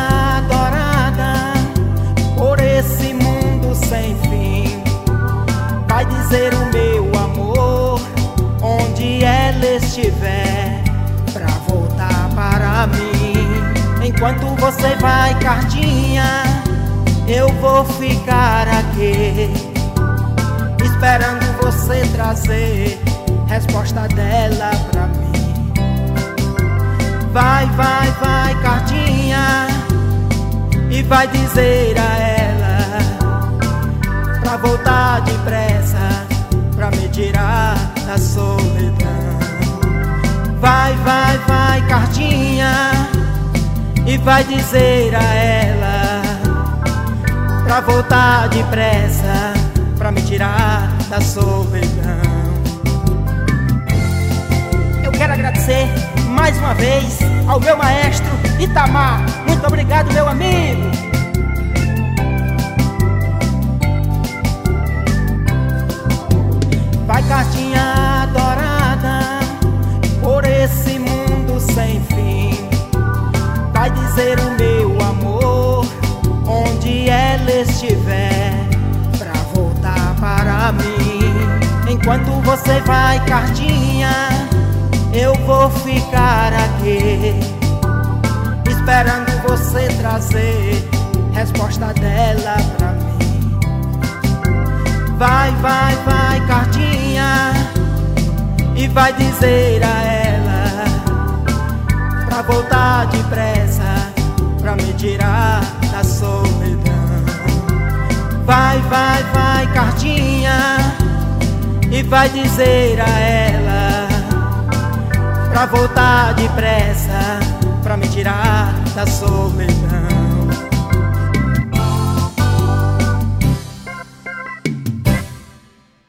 adorada, por esse mundo sem fim. Vai dizer o meu amor, onde ela estiver, pra voltar para mim. Enquanto você vai, cartinha, eu vou ficar aqui, esperando você trazer resposta dela pra mim. Vai, vai, vai, cartinha, e vai dizer a ela pra voltar depressa, pra me tirar da solidão. Vai, vai, vai, cartinha, e vai dizer a ela pra voltar depressa, pra me tirar da solidão. Eu quero agradecer mais uma vez ao meu maestro Itamar. Muito obrigado, meu amigo. Vai, cartinha adorada, por esse mundo sem fim. Vai dizer o meu amor, onde ela estiver, pra voltar para mim. Enquanto você vai, cartinha, eu vou ficar aqui, esperando você trazer resposta dela pra mim. Vai, vai, vai, cartinha, e vai dizer a ela pra voltar depressa, pra me tirar da solidão. Vai, vai, vai, cartinha, e vai dizer a ela pra voltar depressa, pra me tirar da solidão.